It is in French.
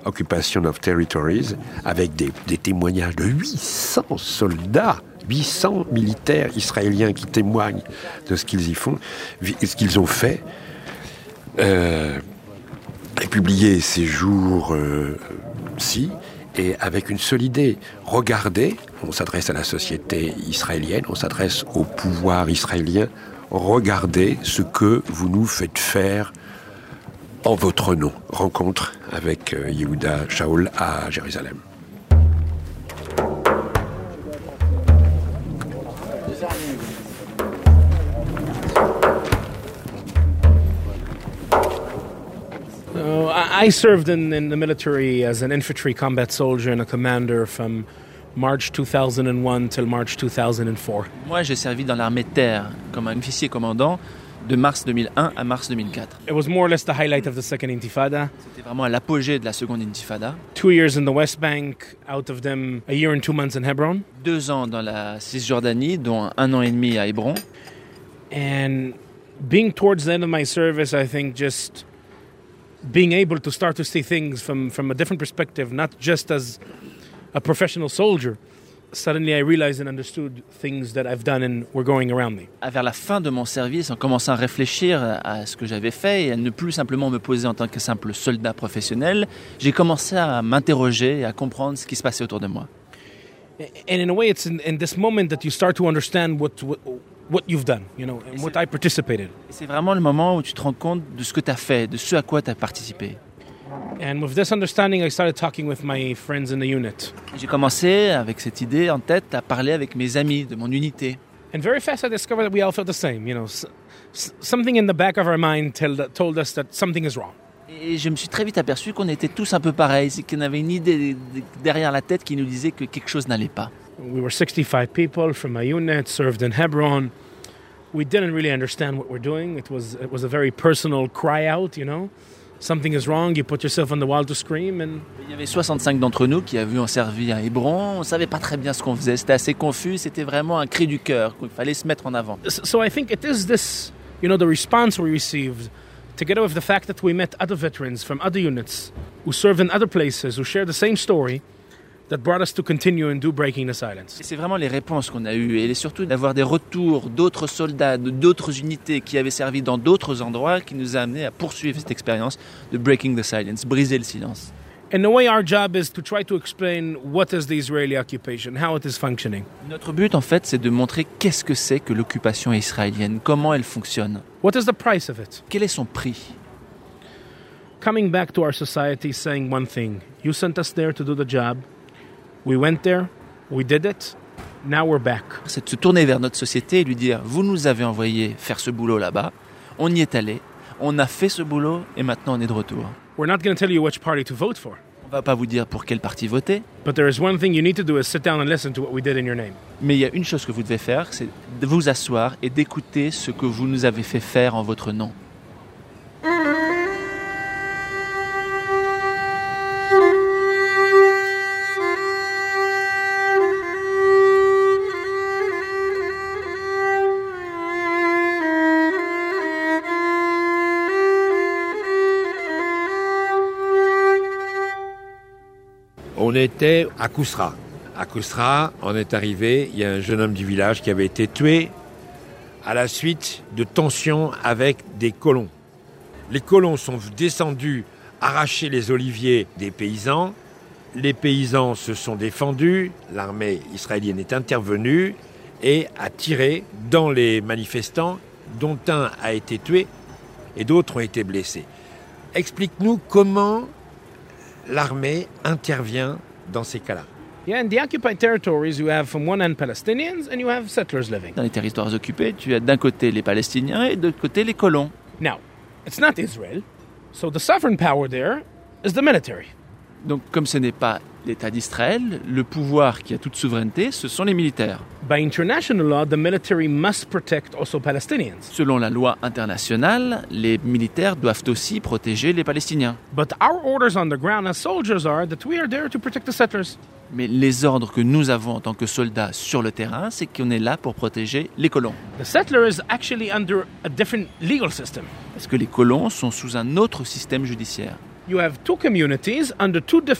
Occupation of Territories, avec des témoignages de 800 soldats, 800 militaires israéliens qui témoignent de ce qu'ils y font, ce qu'ils ont fait, et publié ces jours-ci, et avec une seule idée. Regardez, on s'adresse à la société israélienne, on s'adresse au pouvoir israélien, regardez ce que vous nous faites faire en votre nom. Rencontre avec Yehuda Shaul à Jérusalem. I served in the military as an infantry combat soldier and a commander from March 2001 till March 2004. Moi, j'ai servi dans l'armée de terre comme un officier commandant de mars 2001 à mars 2004. It was more or less the highlight of the second intifada. C'était vraiment à l'apogée de la seconde intifada. 2 years in the West Bank, out of them a year and 2 months in Hebron. 2 ans dans la Cisjordanie, dont 1 an et demi à Hébron. And being towards the end of my service, I think just being able to start to see things from a different perspective, not just as a professional soldier. Suddenly I realized and understood things that I've done and were going around me. Vers la fin de mon service, en commençant à réfléchir à ce que j'avais fait et à ne plus simplement me poser en tant que simple soldat professionnel, j'ai commencé à m'interroger et à comprendre ce qui se passait autour de moi. And in a way, it's in this moment that you start to understand what you've done, you know, and what I participated. Et c'est vraiment le moment où tu te rends compte de ce que tu as fait, de ce à quoi tu as participé. And with this understanding, I started talking with my friends in the unit. J'ai commencé, avec cette idée en tête, à parler avec mes amis de mon unité. And very fast, I discovered that we all felt the same. You know, something in the back of our mind told us that something is wrong. Et je me suis très vite aperçu qu'on était tous un peu pareils, c'est qu'on avait une idée derrière la tête qui nous disait que quelque chose n'allait pas. We were 65 people from my unit, served in Hebron. We didn't really understand what we're doing. It was a very personal cry out, you know. Something is wrong, you put yourself on the wall to scream. And il y avait 65 d'entre nous qui avaient servi à Hébron. On ne savait pas très bien ce qu'on faisait. C'était assez confus. C'était vraiment un cri du cœur. Il fallait se mettre en avant. So I think it is this, you know, the response we received, together with the fact that we met other veterans from other units who served in other places, who share the same story, that brought us to continue and do Breaking the Silence. Et c'est vraiment les réponses qu'on a eues et surtout d'avoir des retours d'autres soldats, d'autres unités qui avaient servi dans d'autres endroits qui nous a amenés à poursuivre cette expérience de Breaking the Silence, briser le silence. In a way, our job is to try to explain what is the Israeli occupation, how it is functioning. Notre but, en fait, c'est de montrer qu'est-ce que c'est que l'occupation israélienne, comment elle fonctionne. What is the price of it? Quel est son prix? Coming back to our society saying one thing, you sent us there to do the job. We went there, we did it, now we're back. C'est de se tourner vers notre société et lui dire, vous nous avez envoyé faire ce boulot là-bas, on y est allé, on a fait ce boulot et maintenant on est de retour. We're not going to tell you which party to vote for. On va pas vous dire pour quel parti voter. But there is one thing you need to do is sit down and listen to what we did in your name. Mais il y a une chose que vous devez faire, c'est de vous asseoir et d'écouter ce que vous nous avez fait faire en votre nom. On était à Kousra. À Kousra, on est arrivé, il y a un jeune homme du village qui avait été tué à la suite de tensions avec des colons. Les colons sont descendus arracher les oliviers des paysans. Les paysans se sont défendus, l'armée israélienne est intervenue et a tiré dans les manifestants, dont un a été tué et d'autres ont été blessés. Explique-nous comment l'armée intervient dans ces cas-là. Yeah, in the occupied territories, you have from one end Palestinians and you have settlers living. Dans les territoires occupés, tu as d'un côté les Palestiniens et de l'autre côté les colons. Now, it's not Israel, so the sovereign power there is the military. Donc, comme ce n'est pas l'État d'Israël, le pouvoir qui a toute souveraineté, ce sont les militaires. By international law, the military must protect also Palestinians. Selon la loi internationale, les militaires doivent aussi protéger les Palestiniens. But our orders on the ground as soldiers are that we are there to protect the settlers. Mais les ordres que nous avons en tant que soldats sur le terrain, c'est qu'on est là pour protéger les colons. The settler is actually under a different legal system. Parce que les colons sont sous un autre système judiciaire. you have two communities under two different